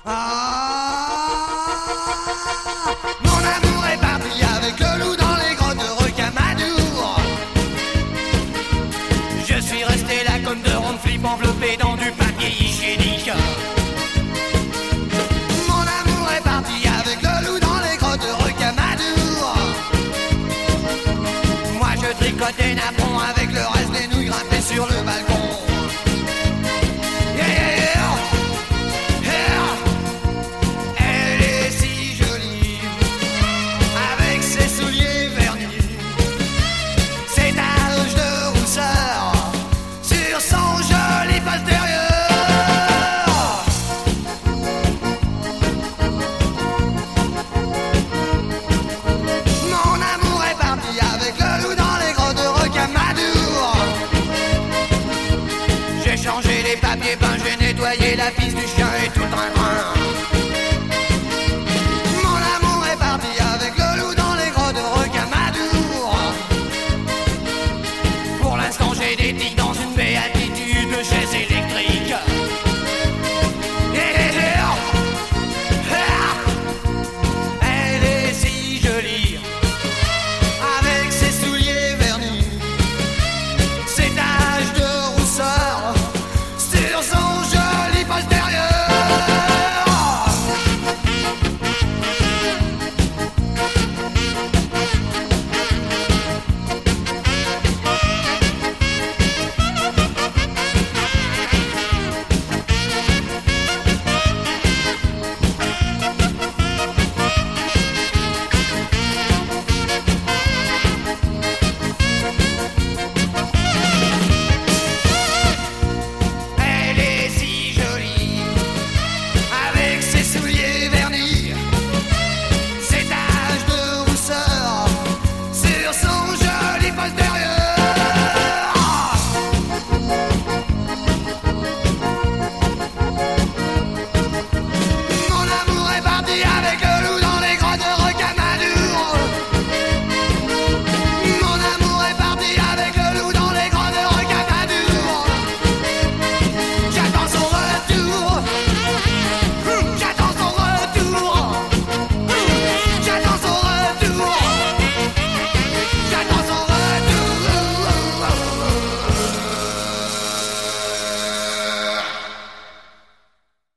Mon amour est parti avec le loup dans les grottes de Rocamadour. Je suis resté là comme de rondes flip enveloppé dans du papier hygiénique. Mon amour est parti avec le loup dans les grottes de Rocamadour. Moi je tricote des napperons avec le reste des nouilles grimpées sur le balcon. J'ai changé les papiers peints, j'ai nettoyé la piste du chien et tout le train-train.